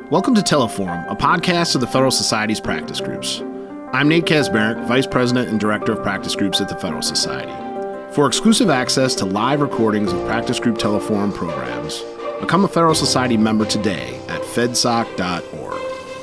Welcome to Teleforum, a podcast of the Federal Society's practice groups. I'm Nate Kasbaric, Vice President and Director of Practice Groups at the Federal Society. For exclusive access to live recordings of practice group Teleforum programs, become a Federal Society member today at fedsoc.org.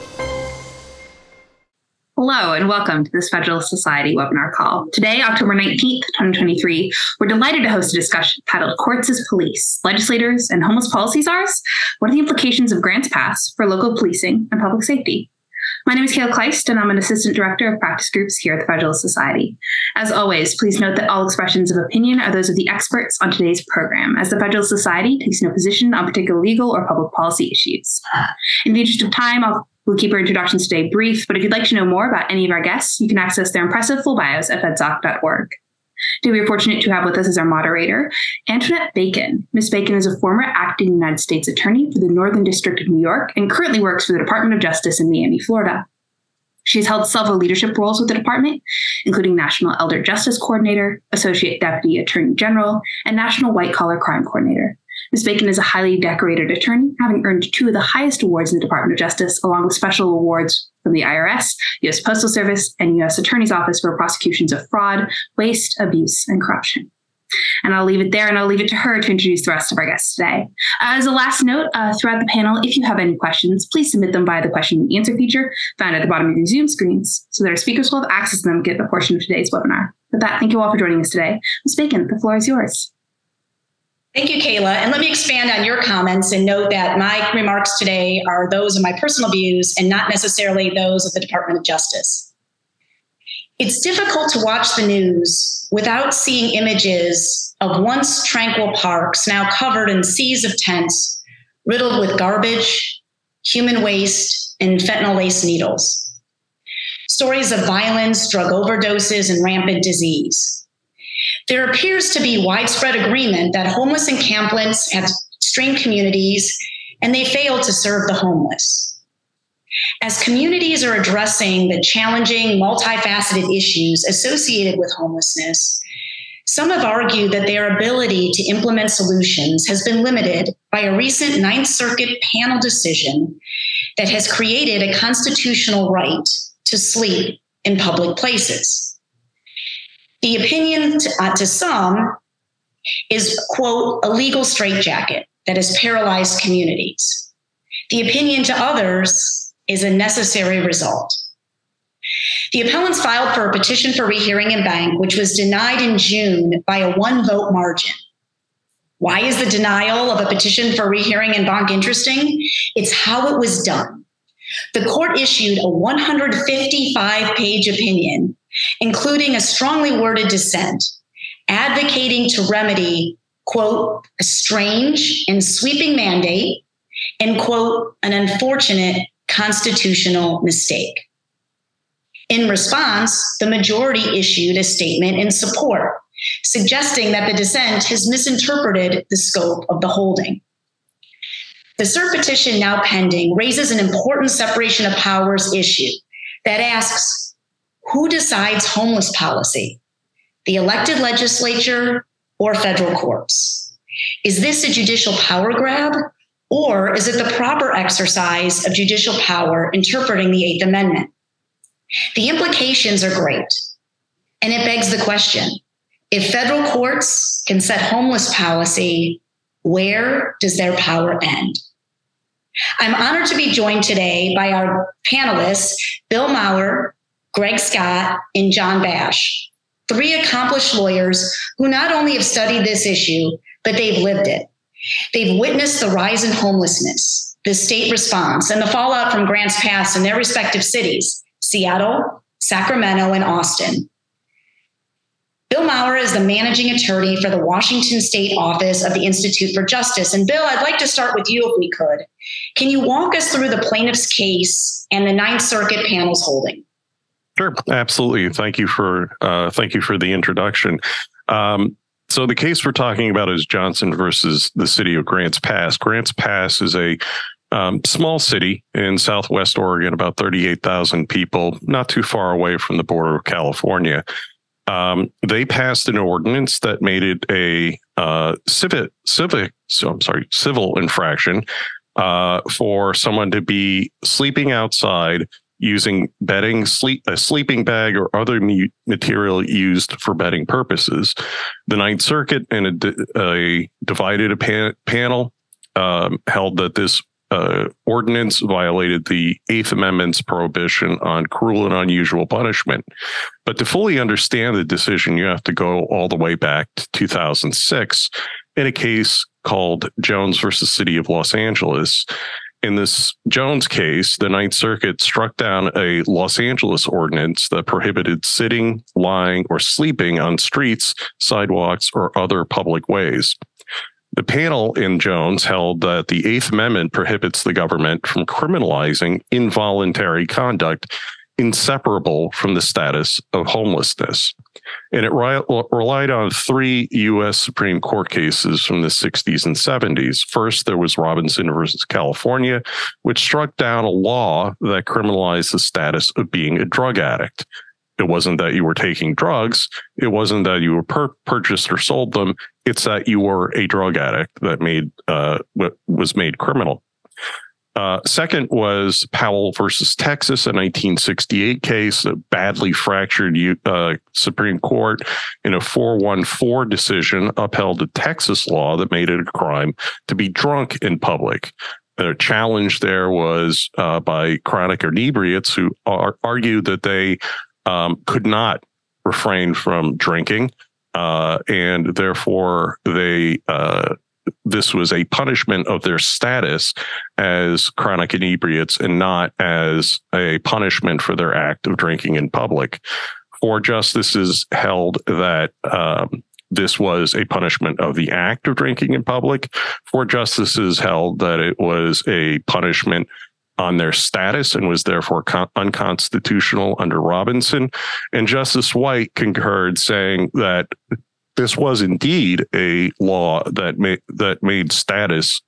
Hello and welcome to this Federal Society webinar call. Today, October 19th, 2023, we're delighted to host a discussion titled Courts as Police, Legislators and Homeless Policy Czars? What are the implications of grants passed for local policing and public safety? My name is Kayla Kleist, and I'm an Assistant Director of Practice Groups here at the Federal Society. As always, please note that all expressions of opinion are those of the experts on today's program, as the Federal Society takes no position on particular legal or public policy issues. In the interest of time, we'll keep our introductions today brief, but if you'd like to know more about any of our guests, you can access their impressive full bios at fedsoc.org. Today, we are fortunate to have with us as our moderator, Antoinette Bacon. Ms. Bacon is a former acting United States Attorney for the Northern District of New York and currently works for the Department of Justice in Miami, Florida. She has held several leadership roles with the department, including National Elder Justice Coordinator, Associate Deputy Attorney General, and National White Collar Crime Coordinator. Ms. Bacon is a highly decorated attorney, having earned two of the highest awards in the Department of Justice, along with special awards from the IRS, U.S. Postal Service, and U.S. Attorney's Office for prosecutions of fraud, waste, abuse, and corruption. And I'll leave it there, and I'll leave it to her to introduce the rest of our guests today. As a last note, throughout the panel, if you have any questions, please submit them via the question and answer feature found at the bottom of your Zoom screens, so that our speakers will have access to them to get the portion of today's webinar. With that, thank you all for joining us today. Ms. Bacon, the floor is yours. Thank you, Kayla. And let me expand on your comments and note that my remarks today are those of my personal views and not necessarily those of the Department of Justice. It's difficult to watch the news without seeing images of once tranquil parks now covered in seas of tents, riddled with garbage, human waste, and fentanyl-laced needles. Stories of violence, drug overdoses, and rampant disease. There appears to be widespread agreement that homeless encampments have strained communities and they fail to serve the homeless. As communities are addressing the challenging, multifaceted issues associated with homelessness, some have argued that their ability to implement solutions has been limited by a recent Ninth Circuit panel decision that has created a constitutional right to sleep in public places. The opinion to some is, quote, a legal straitjacket that has paralyzed communities. The opinion to others is a necessary result. The appellants filed for a petition for rehearing en banc, which was denied in June by a one-vote margin. Why is the denial of a petition for rehearing en banc interesting? It's how it was done. The court issued a 155-page opinion, including a strongly worded dissent, advocating to remedy, quote, a strange and sweeping mandate, and, quote, an unfortunate constitutional mistake. In response, the majority issued a statement in support, suggesting that the dissent has misinterpreted the scope of the holding. The cert petition now pending raises an important separation of powers issue that asks, who decides homeless policy? The elected legislature or federal courts? Is this a judicial power grab, or is it the proper exercise of judicial power interpreting the Eighth Amendment? The implications are great, and it begs the question, if federal courts can set homeless policy, where does their power end? I'm honored to be joined today by our panelists, Bill Maurer, Greg Scott, and John Bash, three accomplished lawyers who not only have studied this issue, but they've lived it. They've witnessed the rise in homelessness, the state response, and the fallout from grants passed in their respective cities, Seattle, Sacramento, and Austin. Bill Maurer is the managing attorney for the Washington State Office of the Institute for Justice. And Bill, I'd like to start with you if we could. Can you walk us through the plaintiff's case and the Ninth Circuit panel's holding? Sure, absolutely. Thank you for the introduction. So the case we're talking about is Johnson versus the city of Grants Pass. Grants Pass is a small city in Southwest Oregon, about 38,000 people, not too far away from the border of California. They passed an ordinance that made it a civil infraction for someone to be sleeping outside using a sleeping bag or other material used for bedding purposes. The Ninth Circuit, in a divided panel, held that this ordinance violated the Eighth Amendment's prohibition on cruel and unusual punishment. But to fully understand the decision, you have to go all the way back to 2006 in a case called Jones versus City of Los Angeles. In this Jones case, the Ninth Circuit struck down a Los Angeles ordinance that prohibited sitting, lying, or sleeping on streets, sidewalks, or other public ways. The panel in Jones held that the Eighth Amendment prohibits the government from criminalizing involuntary conduct inseparable from the status of homelessness. And it relied on 3 U.S. Supreme Court cases from the 60s and 70s. First, there was Robinson versus California, which struck down a law that criminalized the status of being a drug addict. It wasn't that you were taking drugs. It wasn't that you were purchased or sold them. It's that you were a drug addict that was made criminal. Second was Powell versus Texas, a 1968 case that badly fractured Supreme Court in a 4-1-4 decision upheld a Texas law that made it a crime to be drunk in public. The challenge there was by chronic inebriates who argued that they could not refrain from drinking, and therefore this was a punishment of their status as chronic inebriates and not as a punishment for their act of drinking in public. 4 justices held that this was a punishment of the act of drinking in public. 4 justices held that it was a punishment on their status and was therefore unconstitutional under Robinson. And Justice White concurred, saying that this was indeed a law that made status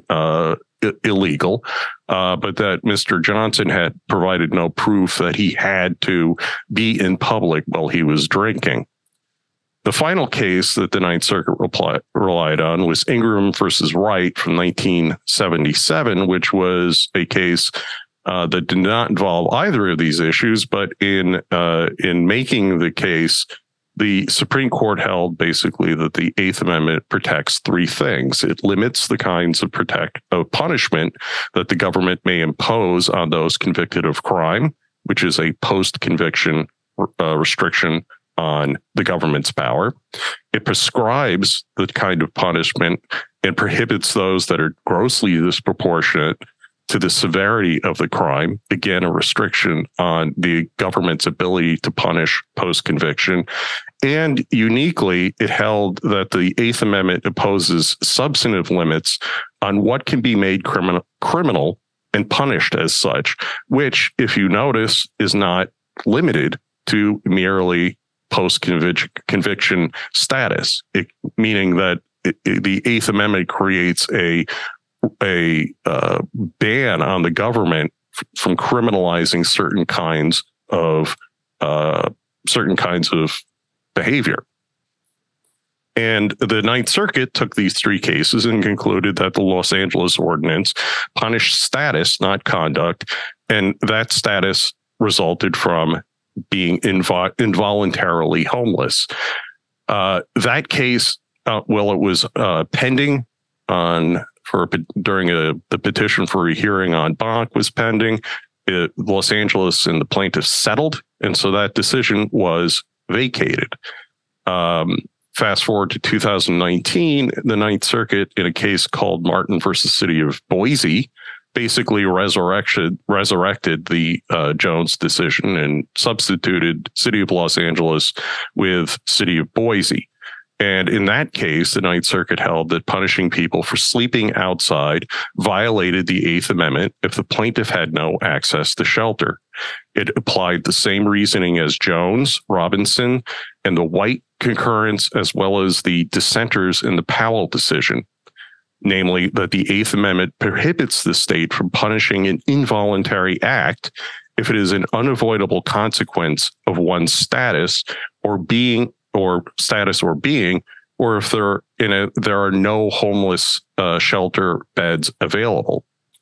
illegal, but that Mr. Johnson had provided no proof that he had to be in public while he was drinking. The final case that the Ninth Circuit relied on was Ingram versus Wright from 1977, which was a case that did not involve either of these issues, but in making the case, the Supreme Court held basically that the Eighth Amendment protects 3 things. It limits the kinds of punishment that the government may impose on those convicted of crime, which is a post-conviction restriction on the government's power. It prescribes the kind of punishment and prohibits those that are grossly disproportionate to the severity of the crime. Again, a restriction on the government's ability to punish post-conviction. And uniquely, it held that the Eighth Amendment imposes substantive limits on what can be made criminal and punished as such, which, if you notice, is not limited to merely post-conviction status, meaning that the Eighth Amendment creates a ban on the government from criminalizing certain kinds of behavior. And the Ninth Circuit took these 3 cases and concluded that the Los Angeles ordinance punished status, not conduct, and that status resulted from being involuntarily homeless. That case, it was pending during the petition for a hearing on Bonk was pending. Los Angeles and the plaintiffs settled, and so that decision was vacated. Fast forward to 2019, the Ninth Circuit, in a case called Martin versus City of Boise, basically resurrected the Jones decision and substituted City of Los Angeles with City of Boise. And in that case, the Ninth Circuit held that punishing people for sleeping outside violated the Eighth Amendment if the plaintiff had no access to shelter. It applied the same reasoning as Jones, Robinson, and the White concurrence, as well as the dissenters in the Powell decision, namely that the Eighth Amendment prohibits the state from punishing an involuntary act if it is an unavoidable consequence of one's status or being, or if there are no homeless shelter beds available.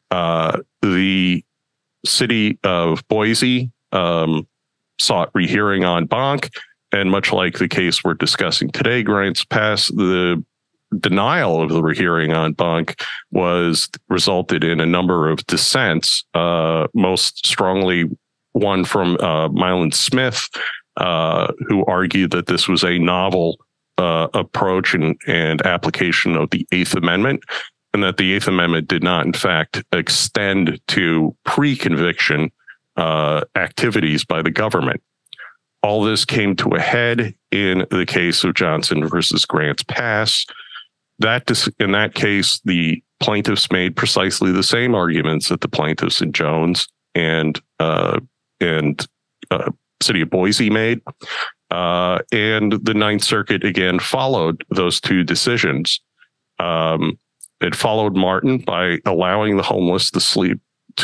The city of Boise sought rehearing en banc, and much like the case we're discussing today, Grants Pass, the denial of the rehearing en banc resulted in a number of dissents, most strongly one from Milan Smith, who argued that this was a novel approach and application of the Eighth Amendment, and that the Eighth Amendment did not, in fact, extend to pre-conviction activities by the government. All this came to a head in the case of Johnson versus Grants Pass. In that case, the plaintiffs made precisely the same arguments that the plaintiffs in Jones and City of Boise made. And the Ninth Circuit again followed those two decisions. It followed Martin by allowing the homeless to sleep.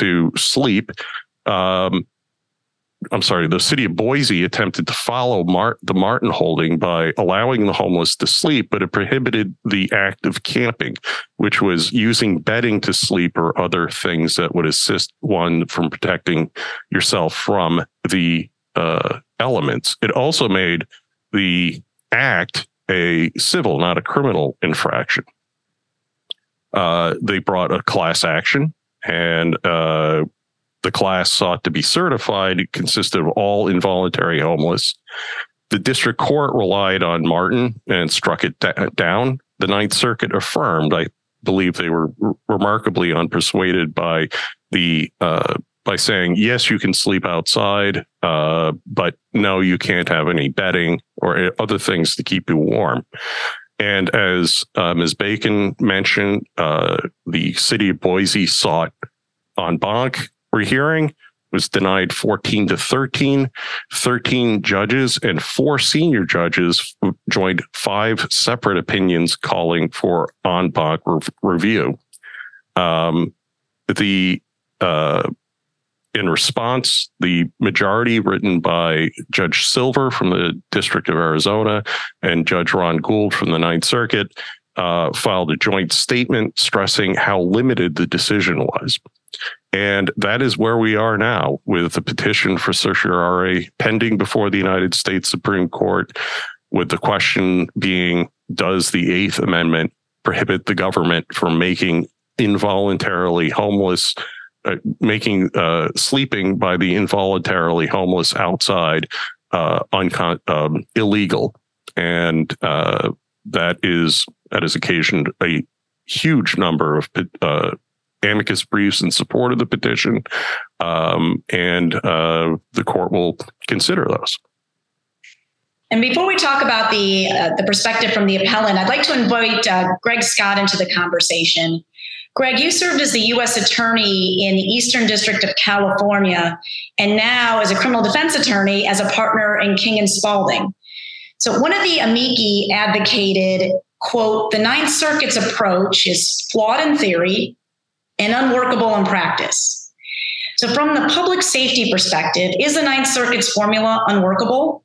The City of Boise attempted to follow the Martin holding by allowing the homeless to sleep, but it prohibited the act of camping, which was using bedding to sleep or other things that would assist one from protecting yourself from the elements. It also made the act a civil, not a criminal infraction. They brought a class action, and the class sought to be certified. It consisted of all involuntary homeless. The district court relied on Martin and struck it down. The Ninth Circuit affirmed. I believe they were remarkably unpersuaded by saying, yes, you can sleep outside, but no, you can't have any bedding or other things to keep you warm. And as Ms. Bacon mentioned, the City of Boise sought en banc rehearing, was denied 14-13. 13 judges and 4 senior judges joined 5 separate opinions calling for en banc review. In response, the majority, written by Judge Silver from the District of Arizona and Judge Ron Gould from the Ninth Circuit, filed a joint statement stressing how limited the decision was. And that is where we are now, with the petition for certiorari pending before the United States Supreme Court, with the question being, does the Eighth Amendment prohibit the government from making involuntarily homeless, sleeping by the involuntarily homeless outside illegal? And that has occasioned a huge number of amicus briefs in support of the petition, and the court will consider those. And before we talk about the perspective from the appellant, I'd like to invite Greg Scott into the conversation. Greg, you served as the U.S. Attorney in the Eastern District of California, and now as a criminal defense attorney as a partner in King and Spalding. So one of the amici advocated, quote, the Ninth Circuit's approach is flawed in theory and unworkable in practice. So from the public safety perspective, is the Ninth Circuit's formula unworkable?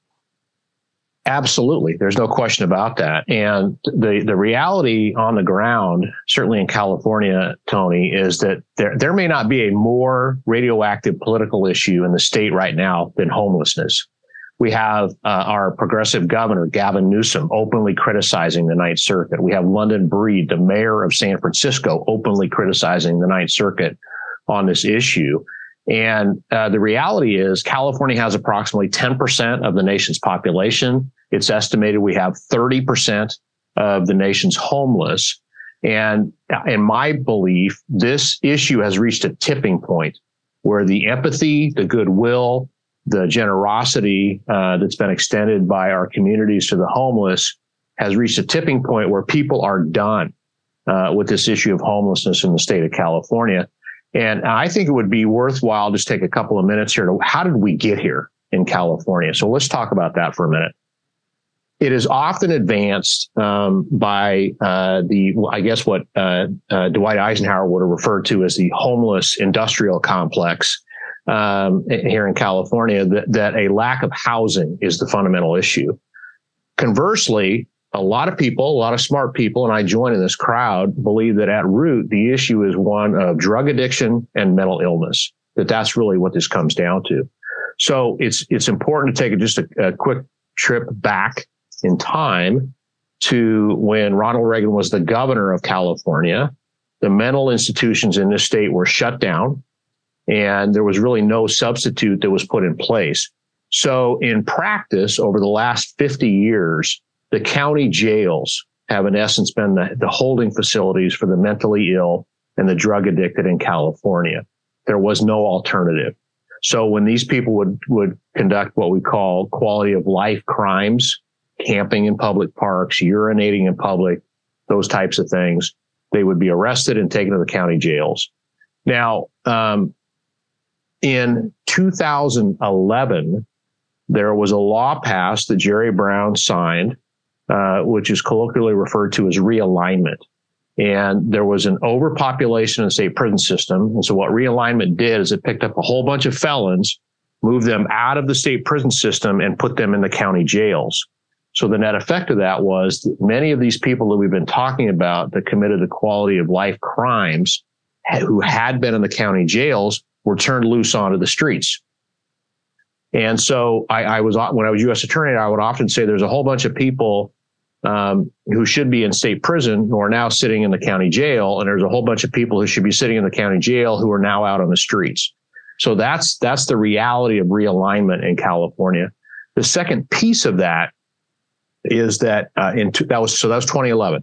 Absolutely. There's no question about that. And the reality on the ground, certainly in California, Tony, is that there may not be a more radioactive political issue in the state right now than homelessness. We have our progressive governor, Gavin Newsom, openly criticizing the Ninth Circuit. We have London Breed, the mayor of San Francisco, openly criticizing the Ninth Circuit on this issue. And the reality is California has approximately 10% of the nation's population. It's estimated we have 30% of the nation's homeless. And in my belief, this issue has reached a tipping point where the empathy, the goodwill, the generosity that's been extended by our communities to the homeless has reached a tipping point where people are done with this issue of homelessness in the state of California. And I think it would be worthwhile just take a couple of minutes here to how did we get here in California? So let's talk about that for a minute. It is often advanced by what Dwight Eisenhower would have referred to as the homeless industrial complex here in California, that a lack of housing is the fundamental issue. Conversely, a lot of people, a lot of smart people, and I join in this crowd, believe that at root, the issue is one of drug addiction and mental illness, that's really what this comes down to. So it's important to take just a quick trip back in time to when Ronald Reagan was the governor of California. The mental institutions in this state were shut down, and there was really no substitute that was put in place. So in practice, over the last 50 years, the county jails have in essence been the holding facilities for the mentally ill and the drug addicted in California. There was no alternative. So when these people would conduct what we call quality of life crimes, camping in public parks, urinating in public, those types of things, they would be arrested and taken to the county jails. Now, in 2011, there was a law passed that Jerry Brown signed, which is colloquially referred to as realignment. And there was an overpopulation in the state prison system. And so what realignment did is it picked up a whole bunch of felons, moved them out of the state prison system, and put them in the county jails. So the net effect of that was that many of these people that we've been talking about that committed the quality of life crimes, who had been in the county jails, were turned loose onto the streets. And so when I was U.S. attorney, I would often say there's a whole bunch of people who should be in state prison who are now sitting in the county jail, and there's a whole bunch of people who should be sitting in the county jail who are now out on the streets. So that's the reality of realignment in California. The second piece of that is that that was 2011.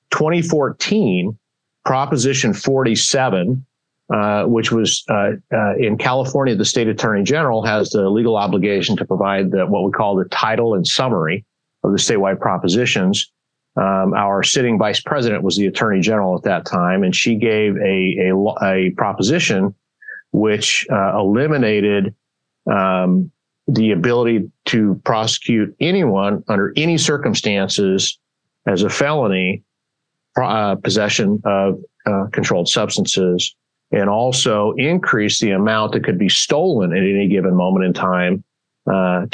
2014, Proposition 47. Which was in California, the state attorney general has the legal obligation to provide what we call the title and summary of the statewide propositions. Our sitting vice president was the attorney general at that time, and she gave a proposition which eliminated the ability to prosecute anyone under any circumstances as a felony possession of controlled substances, and also increase the amount that could be stolen at any given moment in time to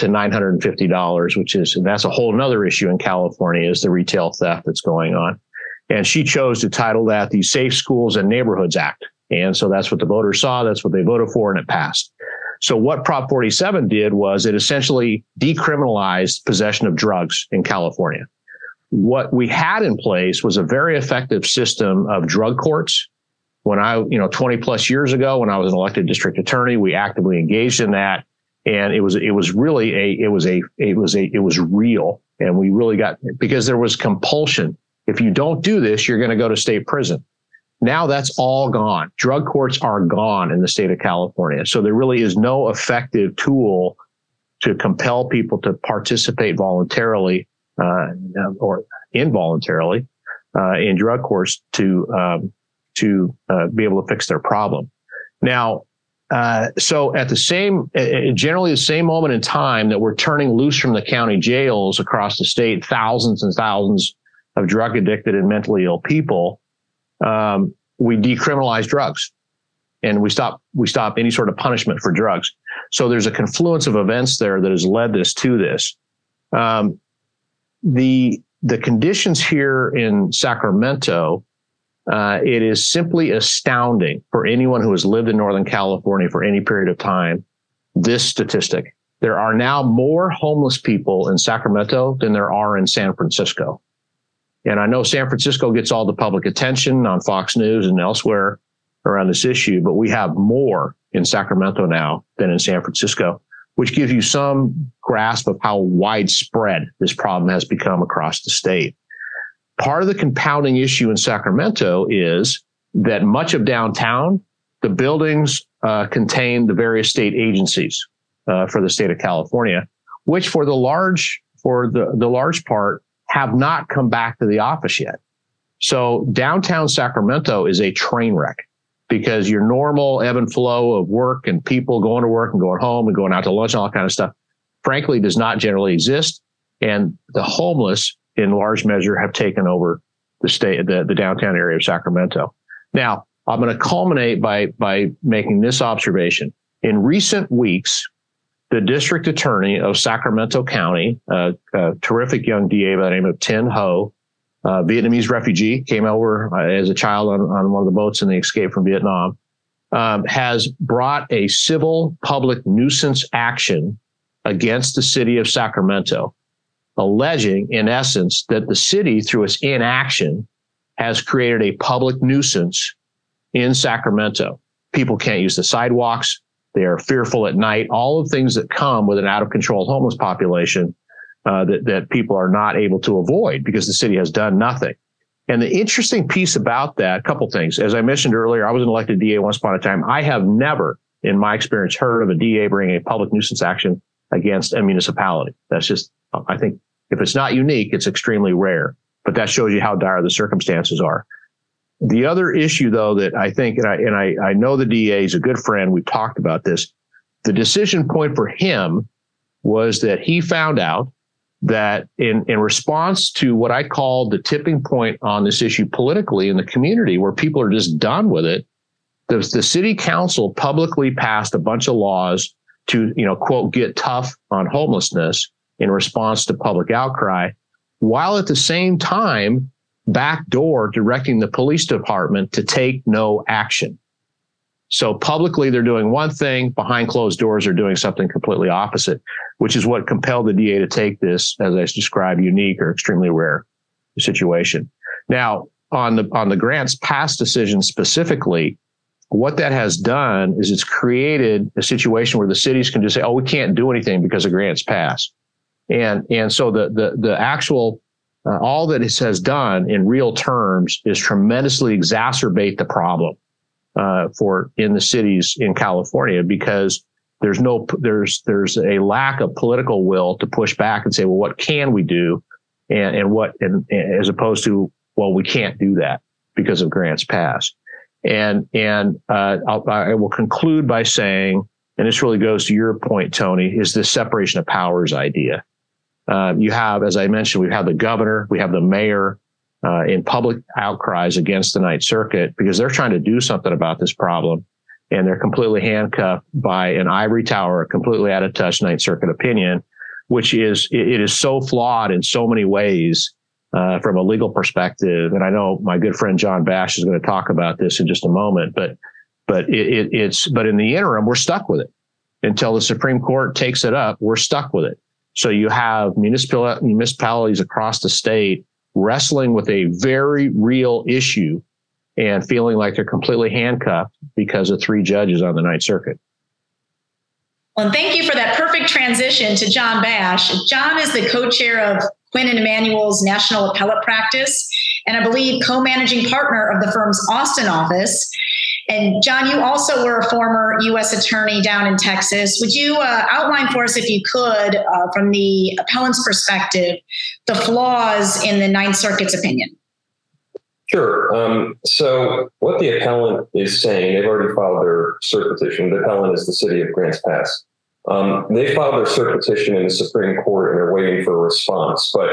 $950, that's a whole nother issue in California, is the retail theft that's going on. And she chose to title that the Safe Schools and Neighborhoods Act. And so that's what the voters saw. That's what they voted for, and it passed. So what Prop 47 did was it essentially decriminalized possession of drugs in California. What we had in place was a very effective system of drug courts. When 20 plus years ago, when I was an elected district attorney, we actively engaged in that, and it was real, and we really got, because there was compulsion. If you don't do this, you're going to go to state prison. Now that's all gone. Drug courts are gone in the state of California, so there really is no effective tool to compel people to participate voluntarily or involuntarily in drug courts to be able to fix their problem. Now, so at generally the same moment in time that we're turning loose from the county jails across the state, thousands and thousands of drug addicted and mentally ill people, we decriminalize drugs, and we stop any sort of punishment for drugs. So there's a confluence of events there that has led to this. The conditions here in Sacramento, it is simply astounding for anyone who has lived in Northern California for any period of time. This statistic: there are now more homeless people in Sacramento than there are in San Francisco. And I know San Francisco gets all the public attention on Fox News and elsewhere around this issue, but we have more in Sacramento now than in San Francisco, which gives you some grasp of how widespread this problem has become across the state. Part of the compounding issue in Sacramento is that much of downtown, the buildings contain the various state agencies for the state of California, which for the large part have not come back to the office yet. So downtown Sacramento is a train wreck, because your normal ebb and flow of work and people going to work and going home and going out to lunch and all that kind of stuff, frankly, does not generally exist. And the homeless, in large measure, have taken over the downtown area of Sacramento. Now, I'm going to culminate by making this observation. In recent weeks, the district attorney of Sacramento County, a terrific young DA by the name of Tin Ho, Vietnamese refugee, came over as a child on one of the boats in the escape from Vietnam, has brought a civil public nuisance action against the city of Sacramento, alleging, in essence, that the city, through its inaction, has created a public nuisance in Sacramento. People can't use the sidewalks. They are fearful at night. All of things that come with an out-of-control homeless population that people are not able to avoid because the city has done nothing. And the interesting piece about that, a couple things. As I mentioned earlier, I was an elected DA once upon a time. I have never, in my experience, heard of a DA bringing a public nuisance action against a municipality. That's just, I think, if it's not unique, it's extremely rare. But that shows you how dire the circumstances are. The other issue, though, that I think, and I know the DA is a good friend, we've talked about this, the decision point for him was that he found out that in response to what I call the tipping point on this issue politically in the community, where people are just done with it, the city council publicly passed a bunch of laws to, quote, get tough on homelessness in response to public outcry, while at the same time backdoor directing the police department to take no action. So publicly, they're doing one thing, behind closed doors, they're doing something completely opposite, which is what compelled the DA to take this, as I described, unique or extremely rare situation. Now, on the Grants Pass decision specifically, what that has done is it's created a situation where the cities can just say, oh, we can't do anything because of Grants Pass. And so the actual all that it has done in real terms is tremendously exacerbate the problem in the cities in California, because there's a lack of political will to push back and say, well, what can we do, and as opposed to, well, we can't do that because of Grants Pass. And I will conclude by saying, and this really goes to your point, Tony, is this separation of powers idea. You have, as I mentioned, we have the governor, we have the mayor in public outcries against the Ninth Circuit because they're trying to do something about this problem, and they're completely handcuffed by an ivory tower, a completely out of touch Ninth Circuit opinion, which is so flawed in so many ways from a legal perspective. And I know my good friend John Bash is going to talk about this in just a moment, but in the interim, we're stuck with it until the Supreme Court takes it up. We're stuck with it. So you have municipalities across the state wrestling with a very real issue and feeling like they're completely handcuffed because of 3 judges on the Ninth Circuit. Well, and thank you for that perfect transition to John Bash. John is the co-chair of Quinn and Emanuel's National Appellate Practice, and I believe co-managing partner of the firm's Austin office. And John, you also were a former U.S. attorney down in Texas. Would you outline for us, if you could, from the appellant's perspective, the flaws in the Ninth Circuit's opinion? Sure. So what the appellant is saying, they've already filed their cert petition. The appellant is the city of Grants Pass. They filed their cert petition in the Supreme Court and are waiting for a response. But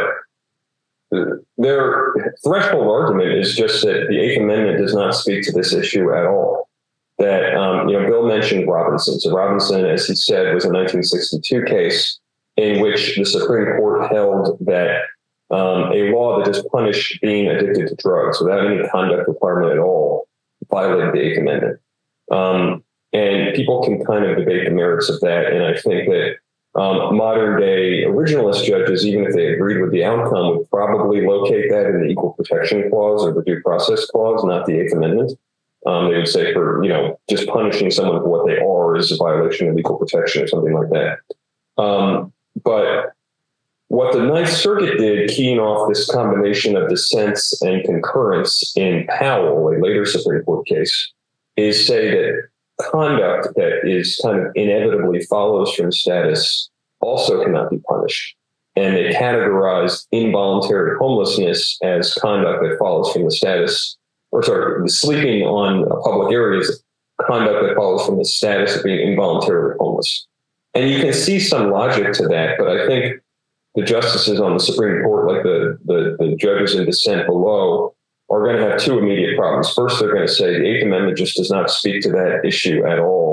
their threshold argument is just that the Eighth Amendment does not speak to this issue at all. That, Bill mentioned Robinson. So Robinson, as he said, was a 1962 case in which the Supreme Court held that a law that just punished being addicted to drugs without any conduct requirement at all violated the Eighth Amendment. And people can kind of debate the merits of that. And I think that modern day originalist judges, even if they agreed with the outcome, would probably locate that in the Equal Protection Clause or the Due Process Clause, not the Eighth Amendment. They would say for, just punishing someone for what they are is a violation of equal protection or something like that. But what the Ninth Circuit did, keying off this combination of dissents and concurrence in Powell, a later Supreme Court case, is say that conduct that is kind of inevitably follows from status also cannot be punished. And they categorized involuntary homelessness as conduct that follows from the status, the sleeping on public areas, conduct that follows from the status of being involuntarily homeless. And you can see some logic to that, but I think the justices on the Supreme Court, like the judges in dissent below, are going to have 2 immediate problems. First, they're going to say the Eighth Amendment just does not speak to that issue at all.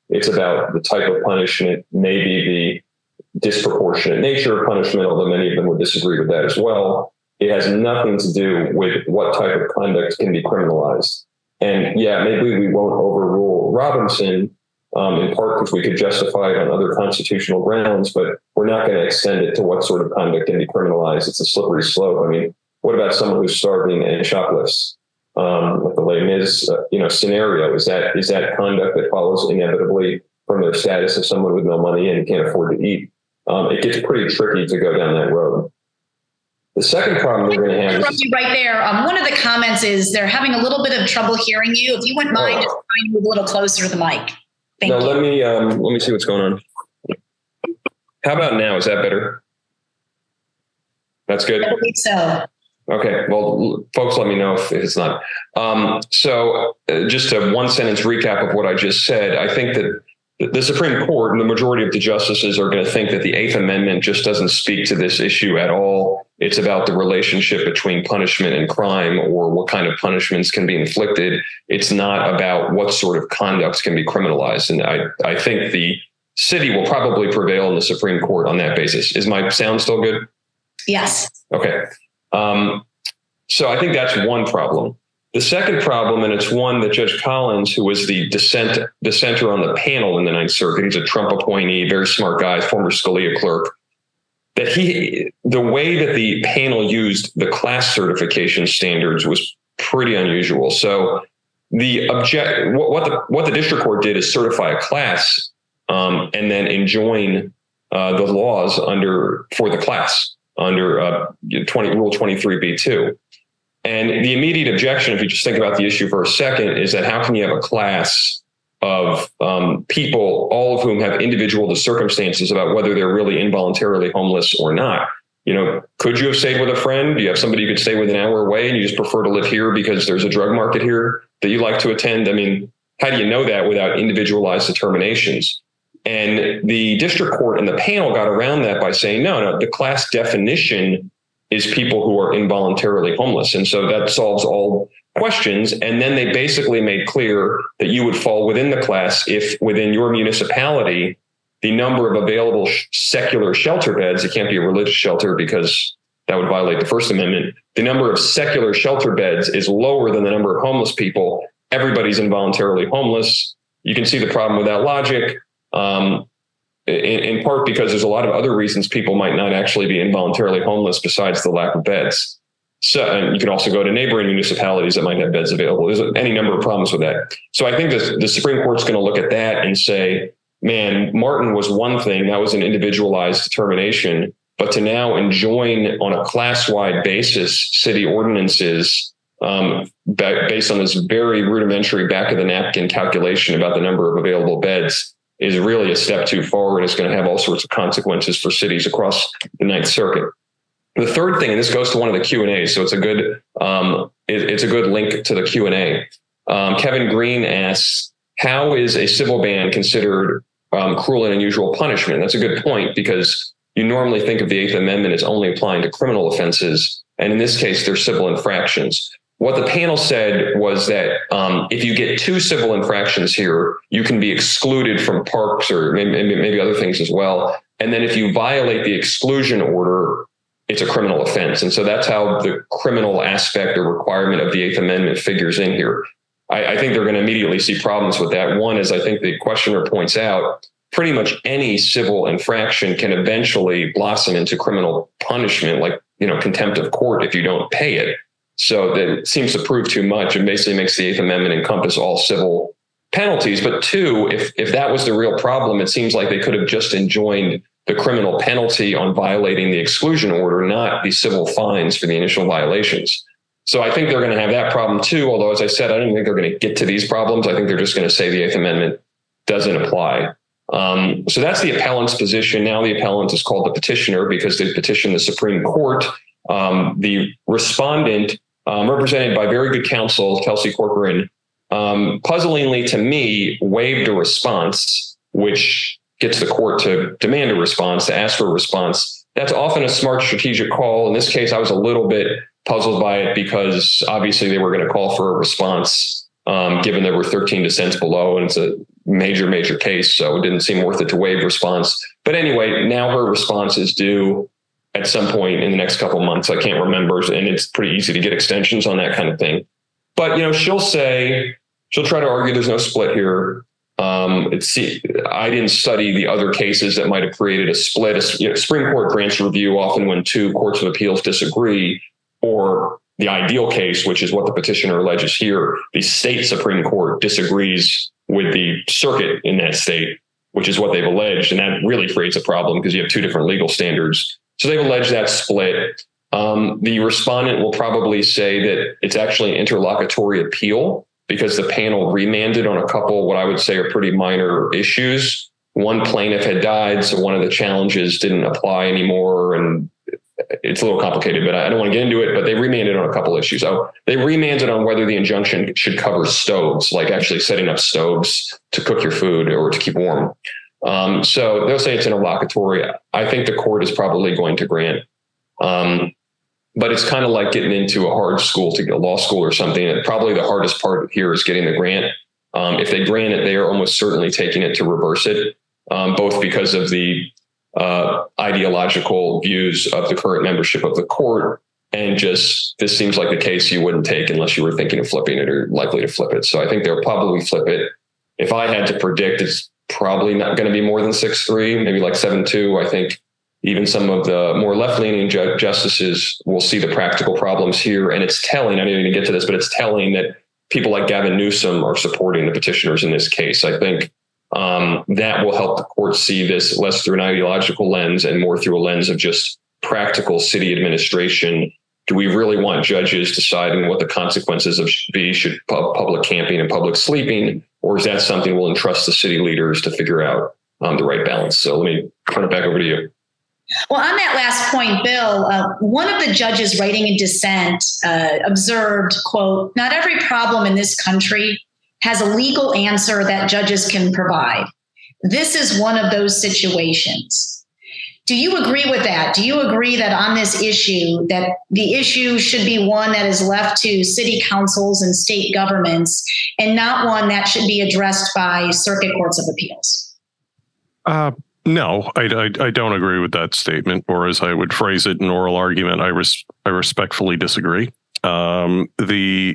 It's about the type of punishment, maybe the disproportionate nature of punishment, although many of them would disagree with that as well. It has nothing to do with what type of conduct can be criminalized. And yeah, maybe we won't overrule Robinson, in part because we could justify it on other constitutional grounds, but we're not going to extend it to what sort of conduct can be criminalized. It's a slippery slope. I mean, what about someone who's starving and shoplifts? Like the Les Mis, scenario, is that conduct that follows inevitably from their status of someone with no money and can't afford to eat? It gets pretty tricky to go down that road. The second problem we're going to have is right there. One of the comments is they're having a little bit of trouble hearing you. If you wouldn't mind, just trying to move a little closer to the mic. Thank you. Let me see what's going on. How about now? Is that better? That's good. I believe so. Okay. Well, folks, let me know if it's not. So just a one sentence recap of what I just said. I think that the Supreme Court and the majority of the justices are going to think that the Eighth Amendment just doesn't speak to this issue at all. It's about the relationship between punishment and crime, or what kind of punishments can be inflicted. It's not about what sort of conducts can be criminalized. And I think the city will probably prevail in the Supreme Court on that basis. Is my sound still good? Yes. Okay. So I think that's one problem. The second problem, and it's one that Judge Collins, who was the dissenter on the panel in the Ninth Circuit, he's a Trump appointee, very smart guy, former Scalia clerk, that the way that the panel used the class certification standards was pretty unusual. So what the district court did is certify a class and then enjoin the laws for the class under Rule 23b2. And the immediate objection, if you just think about the issue for a second, is that how can you have a class of people, all of whom have individual circumstances about whether they're really involuntarily homeless or not? Could you have stayed with a friend? Do you have somebody you could stay with an hour away and you just prefer to live here because there's a drug market here that you like to attend? I mean, how do you know that without individualized determinations? And the district court and the panel got around that by saying, no, the class definition is people who are involuntarily homeless. And so that solves all questions. And then they basically made clear that you would fall within the class if within your municipality, the number of available secular shelter beds, it can't be a religious shelter because that would violate the First Amendment. The number of secular shelter beds is lower than the number of homeless people. Everybody's involuntarily homeless. You can see the problem with that logic. In part because there's a lot of other reasons people might not actually be involuntarily homeless besides the lack of beds. So, and you can also go to neighboring municipalities that might have beds available. There's any number of problems with that. So I think the Supreme Court's going to look at that and say, man, Martin was one thing, that was an individualized determination, but to now enjoin on a class-wide basis city ordinances based on this very rudimentary back of the napkin calculation about the number of available beds is really a step too far, and it's going to have all sorts of consequences for cities across the Ninth Circuit. The third thing, and this goes to one of the Q&As, so it's a good link to the Q&A. Kevin Green asks, how is a civil ban considered cruel and unusual punishment? That's a good point, because you normally think of the Eighth Amendment as only applying to criminal offenses, and in this case, they're civil infractions. What the panel said was that if you get 2 civil infractions here, you can be excluded from parks or maybe other things as well. And then if you violate the exclusion order, it's a criminal offense. And so that's how the criminal aspect or requirement of the Eighth Amendment figures in here. I think they're going to immediately see problems with that. One is, I think the questioner points out, pretty much any civil infraction can eventually blossom into criminal punishment, like contempt of court if you don't pay it. So that seems to prove too much and basically makes the Eighth Amendment encompass all civil penalties. But 2, if that was the real problem, it seems like they could have just enjoined the criminal penalty on violating the exclusion order, not the civil fines for the initial violations. So I think they're going to have that problem too. Although, as I said, I don't think they're going to get to these problems. I think they're just going to say the Eighth Amendment doesn't apply. So that's the appellant's position. Now the appellant is called the petitioner because they petitioned the Supreme Court. The respondent, represented by very good counsel, Kelsey Corcoran, puzzlingly to me, waived a response, which gets the court to demand a response, to ask for a response. That's often a smart strategic call. In this case, I was a little bit puzzled by it because obviously they were going to call for a response, given there were 13 dissents below, and it's a major case. So it didn't seem worth it to waive response. But anyway, now her response is due at some point in the next couple of months. I can't remember. And it's pretty easy to get extensions on that kind of thing. But, she'll try to argue there's no split here. I didn't study the other cases that might have created a split. Supreme Court grants review often when two courts of appeals disagree, or the ideal case, which is what the petitioner alleges here, the state Supreme Court disagrees with the circuit in that state, which is what they've alleged. And that really creates a problem because you have two different legal standards. So they've alleged that split. The respondent will probably say that it's actually an interlocutory appeal because the panel remanded on a couple, what I would say are pretty minor issues. One plaintiff had died, so one of the challenges didn't apply anymore. And it's a little complicated, but I don't want to get into it, but they remanded on a couple issues. So they remanded on whether the injunction should cover stoves, like actually setting up stoves to cook your food or to keep warm. So they'll say it's interlocutory. I think the court is probably going to grant. But it's kind of like getting into a hard school to get a law school or something. And probably the hardest part here is getting the grant. If they grant it, they are almost certainly taking it to reverse it, both because of the ideological views of the current membership of the court. And just this seems like the case you wouldn't take unless you were thinking of flipping it or likely to flip it. So I think they'll probably flip it. If I had to predict, it's probably not going to be more than 6-3, maybe like 7-2. I think even some of the more left-leaning justices will see the practical problems here. And it's telling, I didn't even get to this, but it's telling that people like Gavin Newsom are supporting the petitioners in this case. I think that will help the court see this less through an ideological lens and more through a lens of just practical city administration. Do we really want judges deciding what the consequences of should public camping and public sleeping, or is that something we'll entrust the city leaders to figure out the right balance? So let me turn it back over to you. Well, on that last point, Bill, one of the judges writing in dissent observed, quote, "Not every problem in this country has a legal answer that judges can provide. This is one of those situations." Do you agree with that? Do you agree that on this issue, that the issue should be one that is left to city councils and state governments and not one that should be addressed by circuit courts of appeals? No, I don't agree with that statement, or as I would phrase it in oral argument, I respectfully disagree. We're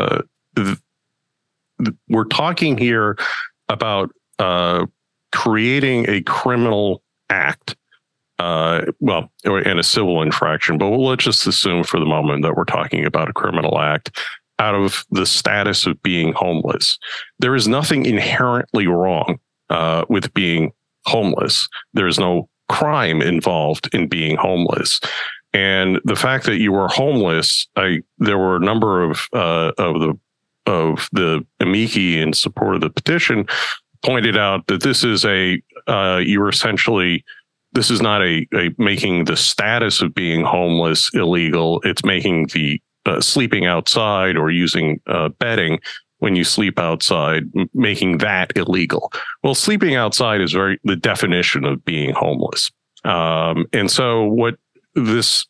talking here about creating a criminal act, and a civil infraction, but let's just assume for the moment that we're talking about a criminal act out of the status of being homeless. There is nothing inherently wrong with being homeless. There's no crime involved in being homeless. And the fact that you were homeless, there were a number of the amici in support of the petition pointed out that this is this is not a making the status of being homeless illegal. It's making the sleeping outside or using bedding when you sleep outside, making that illegal. Well, sleeping outside is the definition of being homeless. And so what this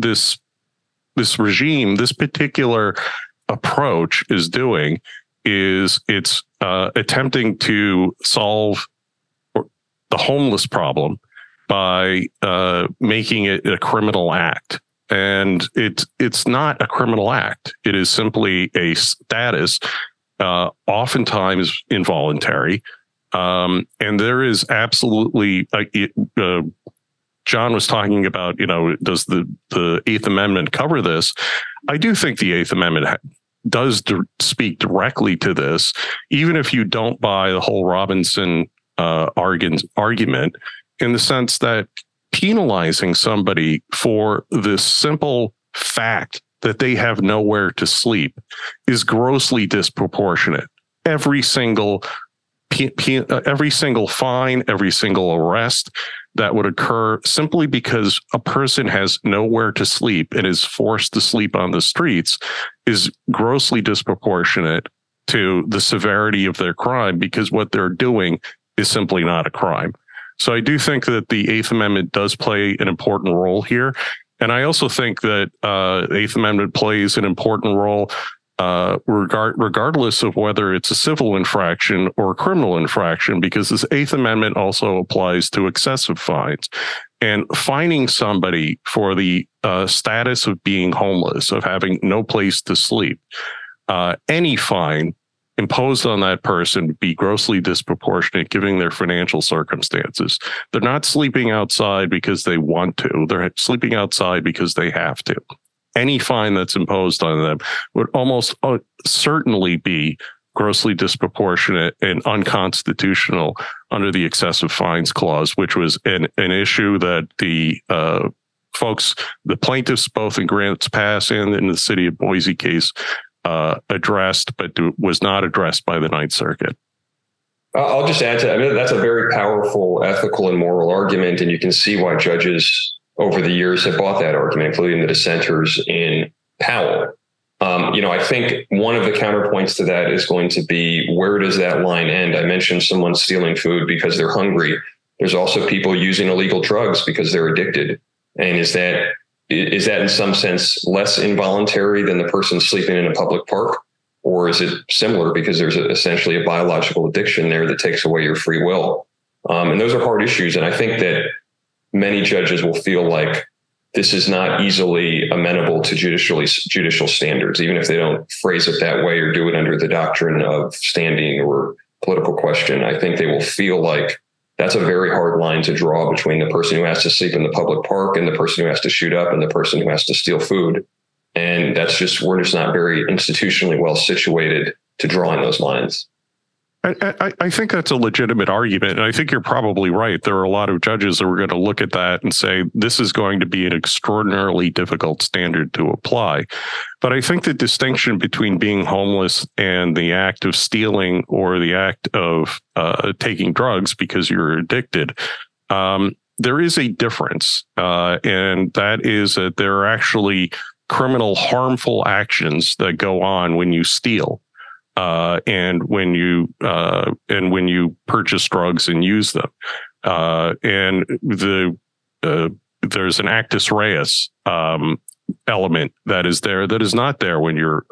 regime, this particular approach is doing is it's attempting to solve the homeless problem by making it a criminal act. And it's not a criminal act. It is simply a status, oftentimes involuntary. And there is absolutely, John was talking about, does the Eighth Amendment cover this? I do think the Eighth Amendment does speak directly to this, even if you don't buy the whole Robinson argument, in the sense that penalizing somebody for this simple fact that they have nowhere to sleep is grossly disproportionate. Every single fine, every single arrest that would occur simply because a person has nowhere to sleep and is forced to sleep on the streets is grossly disproportionate to the severity of their crime, because what they're doing is simply not a crime. So I do think that the Eighth Amendment does play an important role here. And I also think that the Eighth Amendment plays an important role regardless of whether it's a civil infraction or a criminal infraction, because this Eighth Amendment also applies to excessive fines. And fining somebody for the status of being homeless, of having no place to sleep, any fine imposed on that person would be grossly disproportionate given their financial circumstances. They're not sleeping outside because they want to. They're sleeping outside because they have to. Any fine that's imposed on them would almost certainly be grossly disproportionate and unconstitutional under the excessive fines clause, which was an issue that the plaintiffs, both in Grants Pass and in the city of Boise case, addressed, but was not addressed by the Ninth Circuit. I'll just add to that. I mean, that's a very powerful ethical and moral argument, and you can see why judges over the years have bought that argument, including the dissenters in Powell. I think one of the counterpoints to that is going to be, where does that line end? I mentioned someone stealing food because they're hungry. There's also people using illegal drugs because they're addicted. And is that in some sense less involuntary than the person sleeping in a public park? Or is it similar because there's essentially a biological addiction there that takes away your free will? And those are hard issues. And I think that many judges will feel like this is not easily amenable to judicial standards, even if they don't phrase it that way or do it under the doctrine of standing or political question. I think they will feel like that's a very hard line to draw between the person who has to sleep in the public park and the person who has to shoot up and the person who has to steal food. And we're just not very institutionally well situated to draw in those lines. I think that's a legitimate argument. And I think you're probably right. There are a lot of judges that are going to look at that and say, this is going to be an extraordinarily difficult standard to apply. But I think the distinction between being homeless and the act of stealing or the act of taking drugs because you're addicted, there is a difference. And that is that there are actually criminal, harmful actions that go on when you steal. And when you purchase drugs and use them, and there's an actus reus element that is there that is not there when you're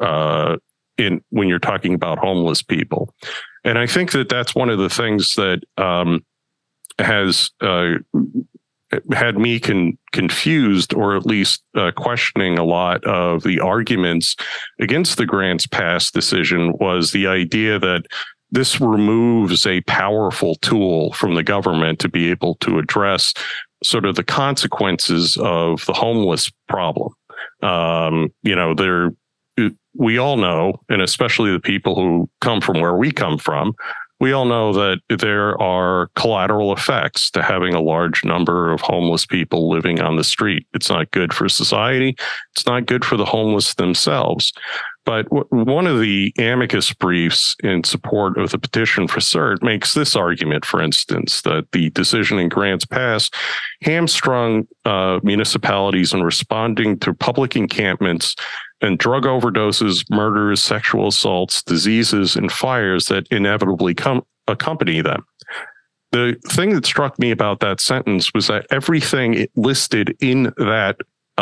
talking about homeless people, and I think that that's one of the things that has had me confused, or at least questioning a lot of the arguments against the Grants Pass decision, was the idea that this removes a powerful tool from the government to be able to address sort of the consequences of the homeless problem. We all know, and especially the people who come from where we come from, we all know that there are collateral effects to having a large number of homeless people living on the street. It's not good for society. It's not good for the homeless themselves. But one of the amicus briefs in support of the petition for cert makes this argument, for instance, that the decision in Grants Pass hamstrung municipalities in responding to public encampments and drug overdoses, murders, sexual assaults, diseases, and fires that inevitably accompany them. The thing that struck me about that sentence was that everything it listed in that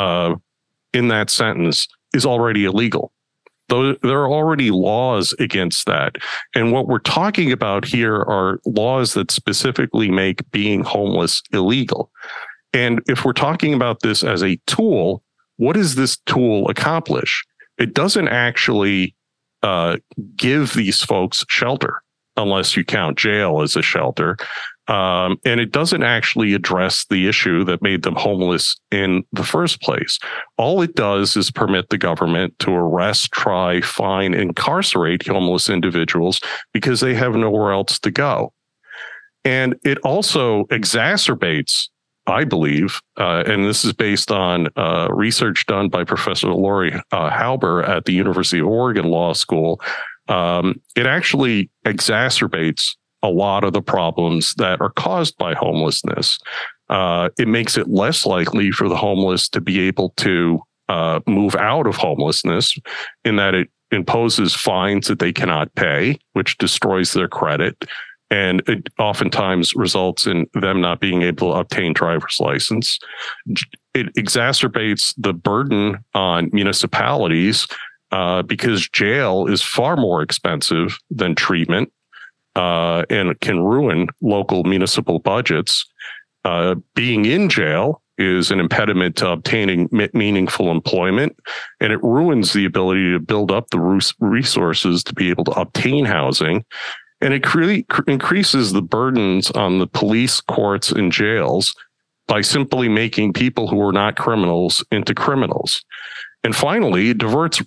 sentence is already illegal. Though there are already laws against that. And what we're talking about here are laws that specifically make being homeless illegal. And if we're talking about this as a tool, what does this tool accomplish? It doesn't actually give these folks shelter, unless you count jail as a shelter. And it doesn't actually address the issue that made them homeless in the first place. All it does is permit the government to arrest, try, fine, incarcerate homeless individuals because they have nowhere else to go. And it also exacerbates, I believe, and this is based on research done by Professor Lori Halber at the University of Oregon Law School. It actually exacerbates a lot of the problems that are caused by homelessness. It makes it less likely for the homeless to be able to move out of homelessness, in that it imposes fines that they cannot pay, which destroys their credit. And it oftentimes results in them not being able to obtain driver's license. It exacerbates the burden on municipalities because jail is far more expensive than treatment and it can ruin local municipal budgets. Being in jail is an impediment to obtaining meaningful employment, and it ruins the ability to build up the resources to be able to obtain housing. And it really increases the burdens on the police, courts, and jails by simply making people who are not criminals into criminals. And finally, it diverts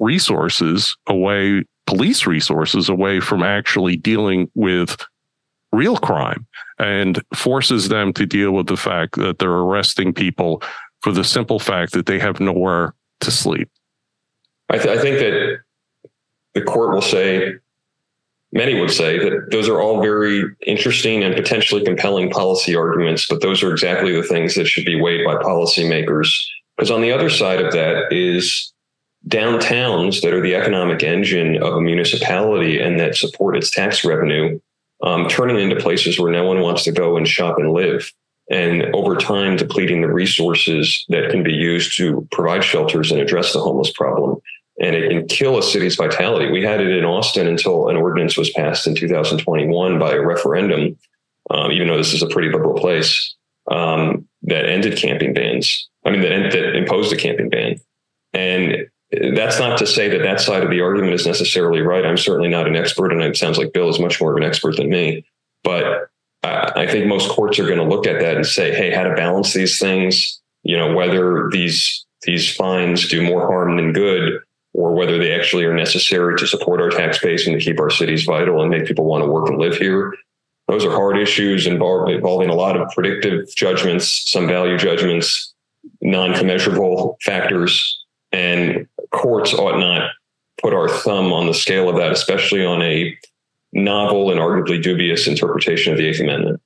police resources away from actually dealing with real crime and forces them to deal with the fact that they're arresting people for the simple fact that they have nowhere to sleep. I think that the court will say, many would say, that those are all very interesting and potentially compelling policy arguments, but those are exactly the things that should be weighed by policymakers. Because on the other side of that is downtowns that are the economic engine of a municipality and that support its tax revenue, turning into places where no one wants to go and shop and live. And over time, depleting the resources that can be used to provide shelters and address the homeless problem. And it can kill a city's vitality. We had it in Austin until an ordinance was passed in 2021 by a referendum, even though this is a pretty liberal place, that ended camping bans. That imposed a camping ban. And that's not to say that side of the argument is necessarily right. I'm certainly not an expert, and it sounds like Bill is much more of an expert than me. But I think most courts are going to look at that and say, hey, how to balance these things, whether these fines do more harm than good, or whether they actually are necessary to support our tax base and to keep our cities vital and make people want to work and live here. Those are hard issues involving a lot of predictive judgments, some value judgments, non-commensurable factors, and courts ought not put our thumb on the scale of that, especially on a novel and arguably dubious interpretation of the Eighth Amendment.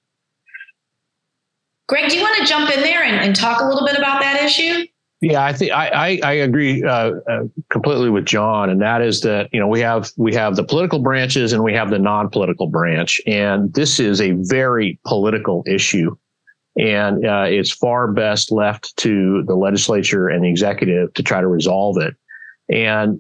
Greg, do you want to jump in there and talk a little bit about that issue? Yeah, I think I agree completely with John, and that is that we have the political branches and we have the non-political branch, and this is a very political issue, and it's far best left to the legislature and the executive to try to resolve it. And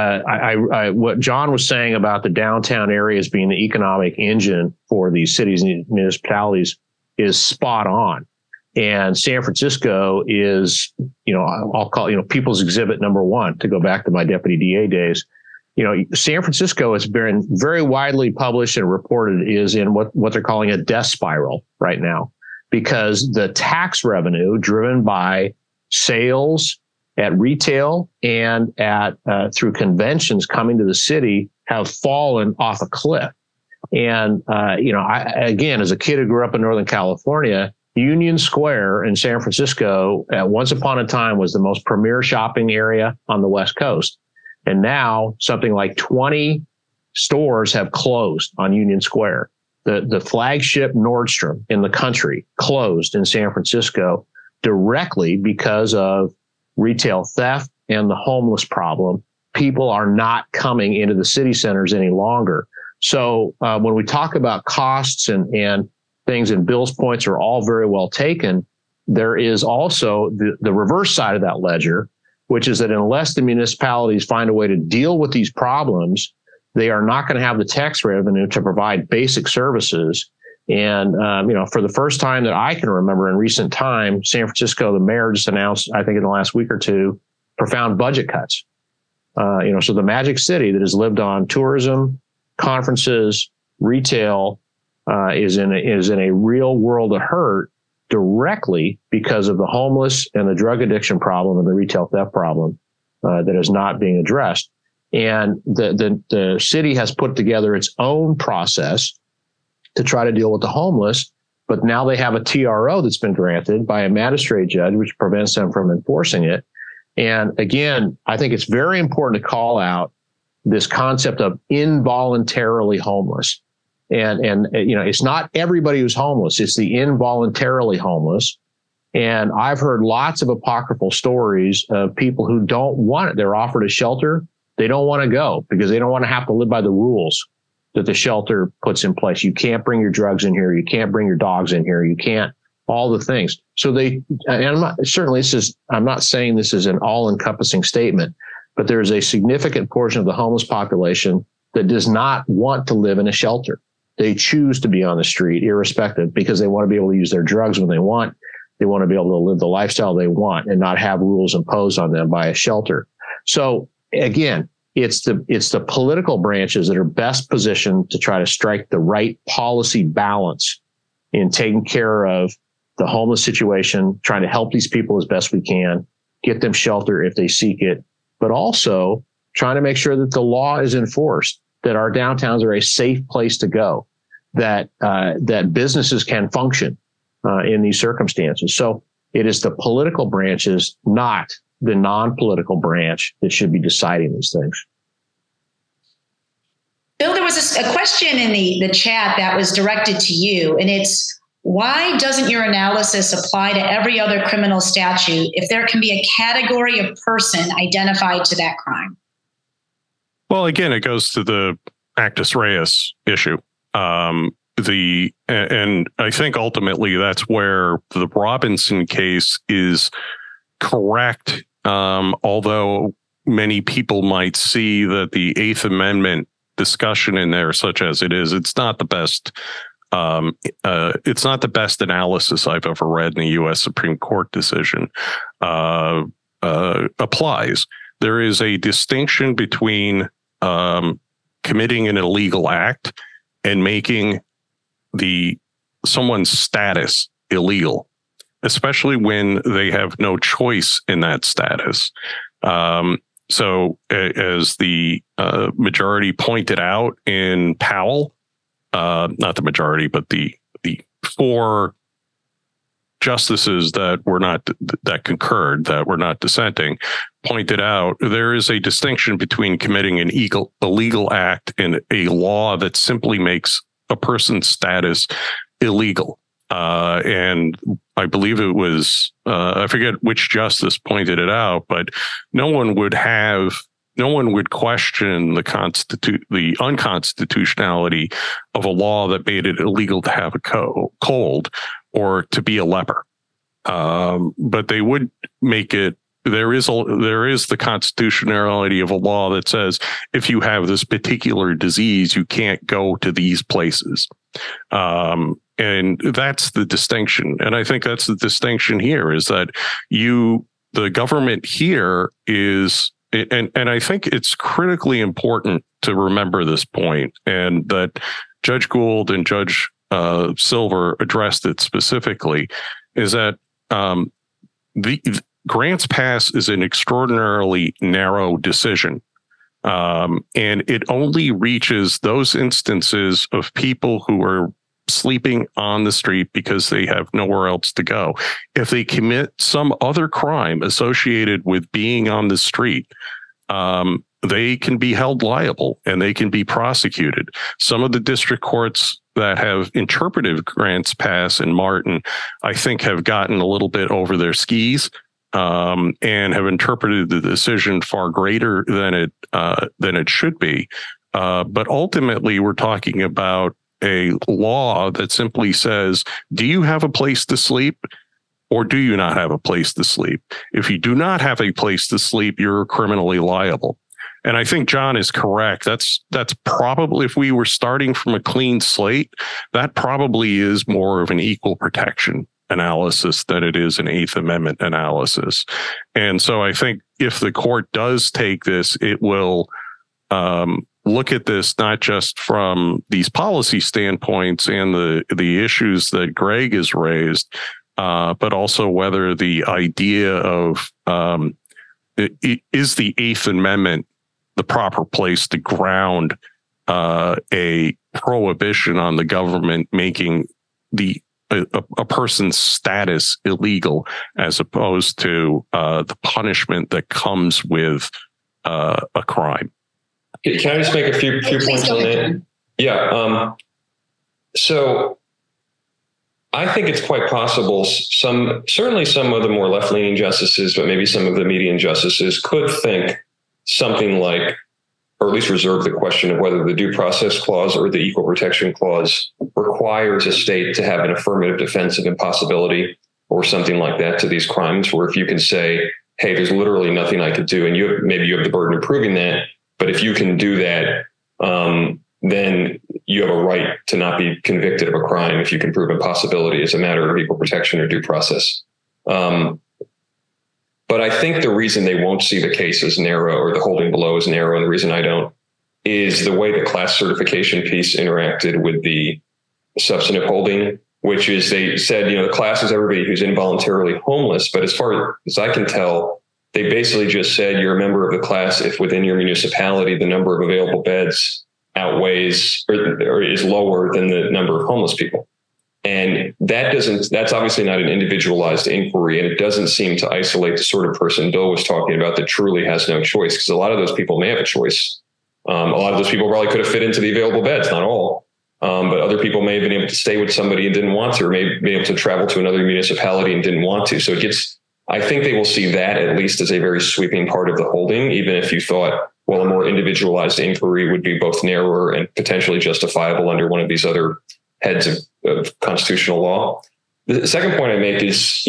what John was saying about the downtown areas being the economic engine for these cities and municipalities is spot on. And San Francisco is, I'll call people's exhibit number one, to go back to my deputy DA days. San Francisco has been very widely published and reported is in what they're calling a death spiral right now, because the tax revenue driven by sales at retail and at through conventions coming to the city have fallen off a cliff. And, again, as a kid who grew up in Northern California, Union Square in San Francisco at once upon a time was the most premier shopping area on the West Coast. And now something like 20 stores have closed on Union Square. The flagship Nordstrom in the country closed in San Francisco directly because of retail theft and the homeless problem. People are not coming into the city centers any longer. So when we talk about costs and things, and Bill's points are all very well taken, there is also the reverse side of that ledger, which is that unless the municipalities find a way to deal with these problems, they are not going to have the tax revenue to provide basic services. And, for the first time that I can remember in recent time, San Francisco, the mayor just announced, I think in the last week or two, profound budget cuts. So the Magic City that has lived on tourism, conferences, retail, is in a real world of hurt directly because of the homeless and the drug addiction problem and the retail theft problem that is not being addressed. And the city has put together its own process to try to deal with the homeless, but now they have a TRO that's been granted by a magistrate judge, which prevents them from enforcing it. And again, I think it's very important to call out this concept of involuntarily homeless. And it's not everybody who's homeless. It's the involuntarily homeless. And I've heard lots of apocryphal stories of people who don't want it. They're offered a shelter. They don't want to go because they don't want to have to live by the rules that the shelter puts in place. You can't bring your drugs in here. You can't bring your dogs in here. You can't, all the things. So I'm not saying this is an all encompassing statement, but there is a significant portion of the homeless population that does not want to live in a shelter. They choose to be on the street irrespective because they want to be able to use their drugs when they want. They want to be able to live the lifestyle they want and not have rules imposed on them by a shelter. So again, it's the political branches that are best positioned to try to strike the right policy balance in taking care of the homeless situation, trying to help these people as best we can, get them shelter if they seek it, but also trying to make sure that the law is enforced, that our downtowns are a safe place to go, that businesses can function in these circumstances. So it is the political branches, not the non-political branch, that should be deciding these things. Bill, there was a question in the chat that was directed to you, and it's, why doesn't your analysis apply to every other criminal statute if there can be a category of person identified to that crime? Well, again, it goes to the actus reus issue. And I think ultimately that's where the Robinson case is correct. Although many people might see that the Eighth Amendment discussion in there, such as it is, it's not the best. It's not the best analysis I've ever read in a U.S. Supreme Court decision. Applies. There is a distinction between committing an illegal act and making someone's status illegal, especially when they have no choice in that status. So as the majority pointed out in Powell, not the majority, but the four justices that concurred, that were not dissenting, pointed out there is a distinction between committing an illegal act and a law that simply makes a person's status illegal. And I believe it was, I forget which justice pointed it out, but no one would question the unconstitutionality of a law that made it illegal to have a cold or to be a leper. But they would make it, there is the constitutionality of a law that says if you have this particular disease, you can't go to these places. And that's the distinction. And I think that's the distinction here, is that the government here is, and I think it's critically important to remember this point, and that Judge Gould and Judge Silver addressed it specifically, is that the Grants Pass is an extraordinarily narrow decision. And it only reaches those instances of people who are sleeping on the street because they have nowhere else to go. If they commit some other crime associated with being on the street, they can be held liable and they can be prosecuted. Some of the district courts that have interpreted Grants Pass and Martin, I think, have gotten a little bit over their skis, and have interpreted the decision far greater than it should be. But ultimately, we're talking about a law that simply says, do you have a place to sleep or do you not have a place to sleep? If you do not have a place to sleep, you're criminally liable. And I think John is correct. That's probably, if we were starting from a clean slate, that probably is more of an equal protection analysis than it is an Eighth Amendment analysis. And so I think if the court does take this, it will look at this not just from these policy standpoints and the issues that Greg has raised, but also whether the idea of is the Eighth Amendment the proper place to ground a prohibition on the government making a person's status illegal, as opposed to the punishment that comes with a crime. Can I just make a few points on that? Yeah. So I think it's quite possible certainly some of the more left-leaning justices, but maybe some of the median justices could think something like, or at least reserve the question of whether the Due Process Clause or the Equal Protection Clause requires a state to have an affirmative defense of impossibility or something like that to these crimes, where if you can say, hey, there's literally nothing I could do. And maybe you have the burden of proving that. But if you can do that, then you have a right to not be convicted of a crime if you can prove impossibility as a matter of equal protection or due process. But I think the reason they won't see the case as narrow, or the holding below as narrow, and the reason I don't, is the way the class certification piece interacted with the substantive holding, which is they said, the class is everybody who's involuntarily homeless. But as far as I can tell, they basically just said you're a member of the class if within your municipality the number of available beds outweighs or is lower than the number of homeless people. And that's obviously not an individualized inquiry, and it doesn't seem to isolate the sort of person Bill was talking about that truly has no choice, because a lot of those people may have a choice. A lot of those people probably could have fit into the available beds, not all. But other people may have been able to stay with somebody and didn't want to, or may be able to travel to another municipality and didn't want to. So I think they will see that at least as a very sweeping part of the holding, even if you thought, well, a more individualized inquiry would be both narrower and potentially justifiable under one of these other heads of constitutional law. The second point I make is,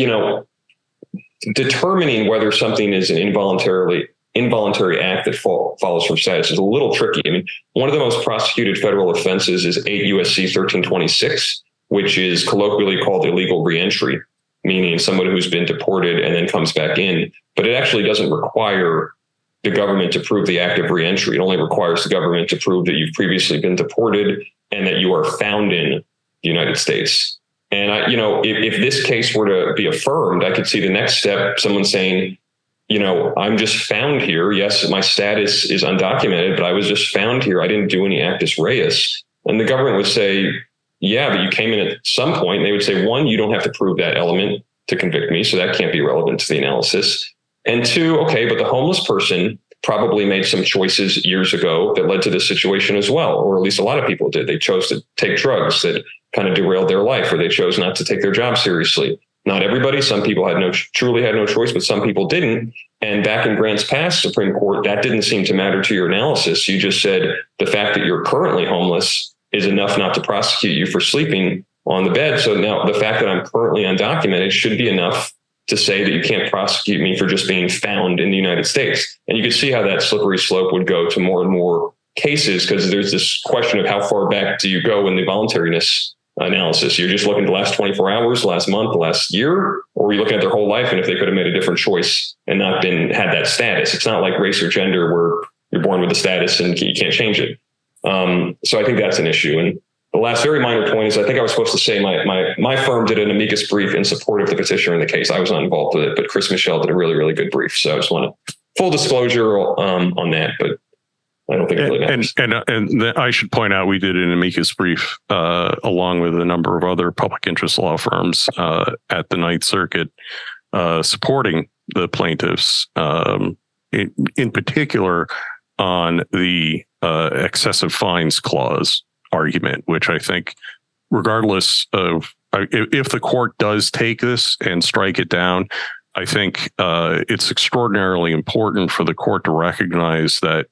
determining whether something is an involuntary act that follows from status is a little tricky. I mean, one of the most prosecuted federal offenses is 8 U.S.C. 1326, which is colloquially called illegal reentry, meaning someone who's been deported and then comes back in. But it actually doesn't require the government to prove the act of reentry. It only requires the government to prove that you've previously been deported and that you are found in the United States. And if this case were to be affirmed, I could see the next step, someone saying, I'm just found here. Yes, my status is undocumented, but I was just found here. I didn't do any actus reus. And the government would say, yeah, but you came in at some point. And they would say, one, you don't have to prove that element to convict me, so that can't be relevant to the analysis. And two, okay, but the homeless person probably made some choices years ago that led to this situation as well, or at least a lot of people did. They chose to take drugs that kind of derailed their life, or they chose not to take their job seriously. Not everybody. Some people truly had no choice, but some people didn't. And back in Grants Pass Supreme Court, that didn't seem to matter to your analysis. You just said the fact that you're currently homeless is enough not to prosecute you for sleeping on the bed. So now the fact that I'm currently undocumented should be enough to say that you can't prosecute me for just being found in the United States. And you could see how that slippery slope would go to more and more cases, because there's this question of how far back do you go in the voluntariness analysis. You're just looking at the last 24 hours, last month, last year, or are you looking at their whole life and if they could have made a different choice and not had that status? It's not like race or gender where you're born with the status and you can't change it. So I think that's an issue. And the last very minor point is I think I was supposed to say my firm did an amicus brief in support of the petitioner in the case. I was not involved with it, but Chris Michel did a really, really good brief. So I just want to full disclosure on that, but I don't think it really matters. And I should point out we did an amicus brief along with a number of other public interest law firms at the Ninth Circuit supporting the plaintiffs, in particular on the excessive fines clause argument, which I think, regardless of if the court does take this and strike it down, I think it's extraordinarily important for the court to recognize that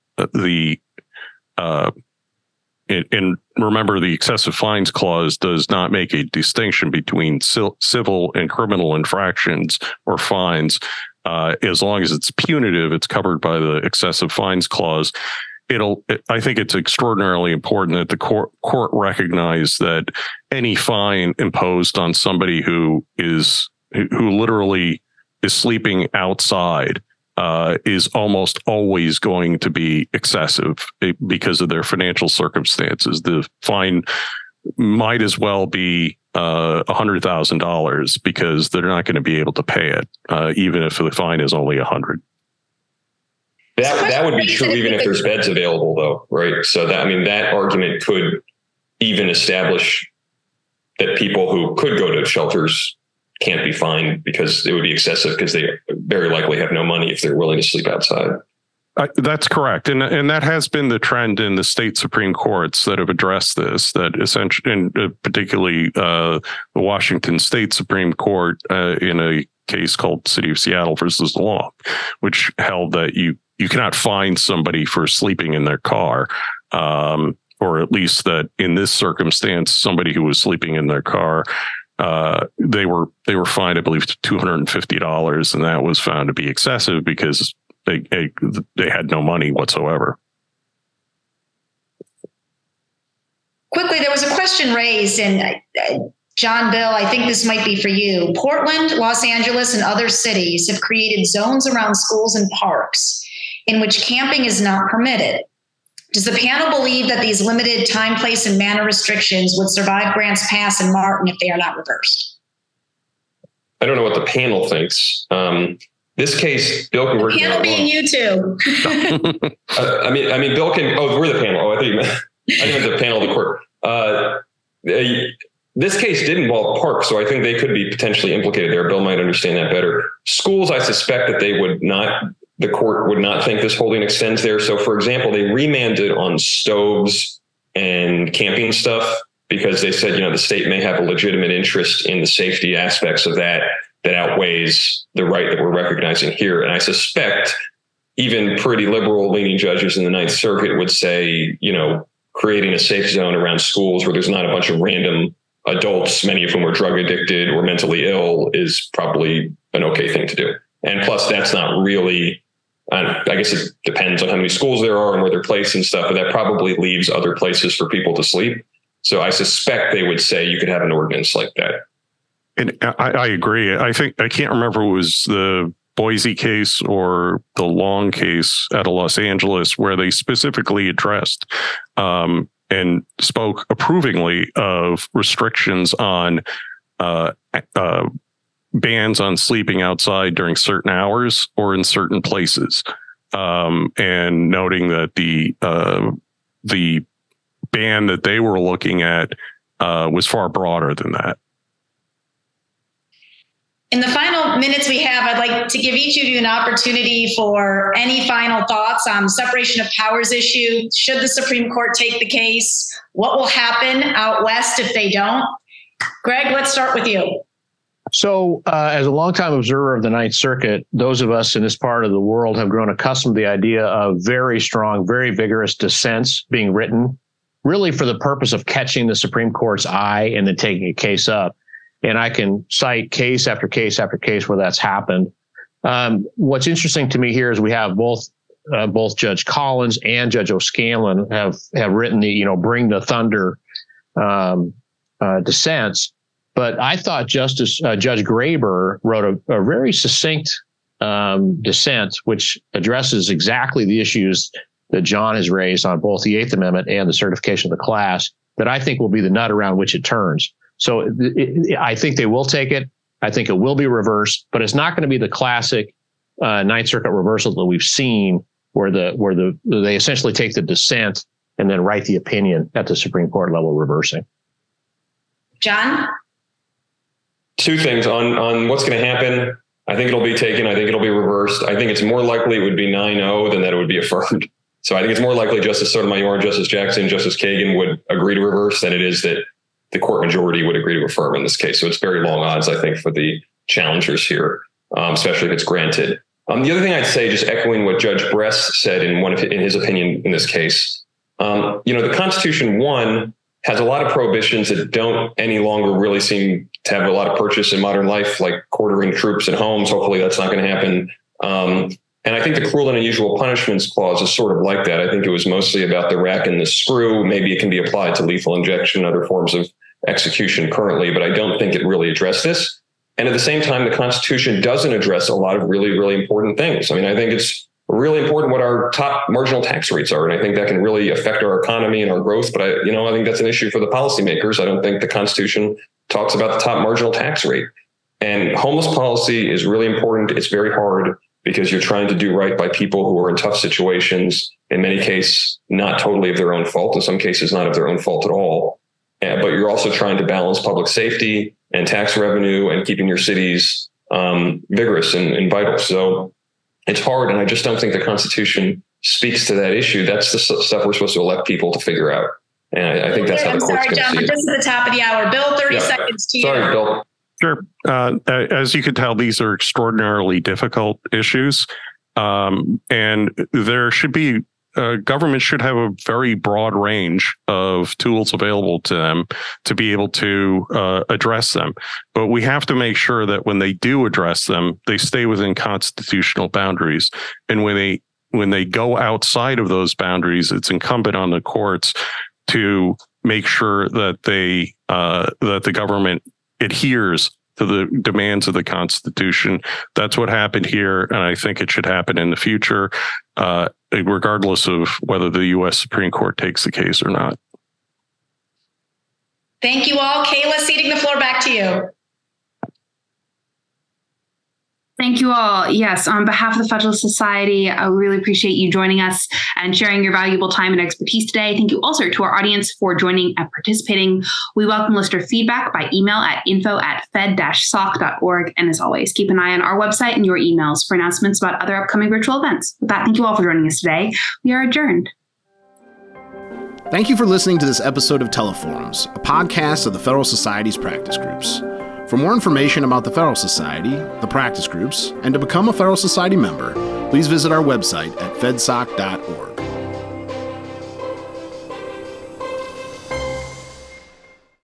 and remember, the excessive fines clause does not make a distinction between civil and criminal infractions or fines. As long as it's punitive, it's covered by the excessive fines clause. I think it's extraordinarily important that the court recognize that any fine imposed on somebody who literally is sleeping outside is almost always going to be excessive because of their financial circumstances. The fine might as well be $100,000 because they're not going to be able to pay it, even if the fine is only $100,000. That would be true even if there's beds available, though, right? So that argument could even establish that people who could go to shelters can't be fined because it would be excessive because they very likely have no money if they're willing to sleep outside. That's correct. And that has been the trend in the state Supreme Courts that have addressed this, that essentially, and particularly the Washington State Supreme Court in a case called City of Seattle versus Law, which held that you cannot fine somebody for sleeping in their car, or at least that in this circumstance, somebody who was sleeping in their car they were fined, I believe, $250, and that was found to be excessive because they had no money whatsoever. Quickly, there was a question raised, and John, Bill, I think this might be for you. Portland, Los Angeles, and other cities have created zones around schools and parks in which camping is not permitted. Does the panel believe that these limited time, place, and manner restrictions would survive Grants Pass and Martin if they are not reversed? I don't know what the panel thinks. This case, Bill can work. The panel being you two. I mean, Bill can. Oh, we're the panel. Oh, I think you meant the panel of the court. This case did involve parks, so I think they could be potentially implicated there. Bill might understand that better. Schools, I suspect that they would not. The court would not think this holding extends there. So, for example, they remanded on stoves and camping stuff because they said, the state may have a legitimate interest in the safety aspects of that outweighs the right that we're recognizing here. And I suspect even pretty liberal leaning judges in the Ninth Circuit would say, creating a safe zone around schools where there's not a bunch of random adults, many of whom are drug addicted or mentally ill, is probably an okay thing to do. And plus, that's not really, I guess it depends on how many schools there are and where they're placed and stuff, but that probably leaves other places for people to sleep. So I suspect they would say you could have an ordinance like that. And I agree. I can't remember if it was the Boise case or the Long case out of Los Angeles where they specifically addressed and spoke approvingly of restrictions on bans on sleeping outside during certain hours or in certain places, and noting that the ban that they were looking at was far broader than that. In the final minutes we have, I'd like to give each of you an opportunity for any final thoughts on the separation of powers issue. Should the Supreme Court take the case? What will happen out west if they don't? Greg, let's start with you. So as a longtime observer of the Ninth Circuit, those of us in this part of the world have grown accustomed to the idea of very strong, very vigorous dissents being written, really for the purpose of catching the Supreme Court's eye and then taking a case up. And I can cite case after case after case where that's happened. What's interesting to me here is we have both Judge Collins and Judge O'Scanlan have written the, bring the thunder dissents. But I thought Judge Graber wrote a very succinct dissent, which addresses exactly the issues that John has raised on both the Eighth Amendment and the certification of the class, that I think will be the nut around which it turns. So I think they will take it. I think it will be reversed, but it's not going to be the classic Ninth Circuit reversal that we've seen, where they essentially take the dissent and then write the opinion at the Supreme Court level, reversing. John? Two things on what's going to happen. I think it'll be taken. I think it'll be reversed. I think it's more likely it would be 9-0 than that it would be affirmed. So I think it's more likely Justice Sotomayor, Justice Jackson, Justice Kagan would agree to reverse than it is that the court majority would agree to affirm in this case. So it's very long odds, I think, for the challengers here, especially if it's granted. The other thing I'd say, just echoing what Judge Bress said in his opinion in this case, the Constitution, one, has a lot of prohibitions that don't any longer really seem to have a lot of purchase in modern life, like quartering troops in homes. Hopefully that's not going to happen. And I think the cruel and unusual punishments clause is sort of like that. I think it was mostly about the rack and the screw. Maybe it can be applied to lethal injection, other forms of execution currently, but I don't think it really addressed this. And at the same time, the Constitution doesn't address a lot of really, really important things. I mean, I think it's really important what our top marginal tax rates are. And I think that can really affect our economy and our growth. But I think that's an issue for the policymakers. I don't think the Constitution talks about the top marginal tax rate. And homeless policy is really important. It's very hard because you're trying to do right by people who are in tough situations, in many cases, not totally of their own fault, in some cases, not of their own fault at all. But you're also trying to balance public safety and tax revenue and keeping your cities vigorous and vital. So it's hard. And I just don't think the Constitution speaks to that issue. That's the stuff we're supposed to elect people to figure out. And I think that's how the court's going to see it. I'm sorry, John, this is the top of the hour. Bill, 30 seconds to you. Sorry, Bill. Sure. As you can tell, these are extraordinarily difficult issues. And there should be government should have a very broad range of tools available to them to be able to address them. But we have to make sure that when they do address them, they stay within constitutional boundaries. And when they go outside of those boundaries, it's incumbent on the courts to make sure that that the government adheres to the demands of the Constitution. That's what happened here, and I think it should happen in the future, regardless of whether the U.S. Supreme Court takes the case or not. Thank you all. Kayla, ceding the floor back to you. Thank you all. Yes, on behalf of the Federalist Society, I really appreciate you joining us and sharing your valuable time and expertise today. Thank you also to our audience for joining and participating. We welcome listener feedback by email at info@fed-soc.org. And as always, keep an eye on our website and your emails for announcements about other upcoming virtual events. With that, thank you all for joining us today. We are adjourned. Thank you for listening to this episode of Teleforums, a podcast of the Federal Society's practice groups. For more information about the Federal Society, the practice groups, and to become a Federal Society member, please visit our website at fedsoc.org.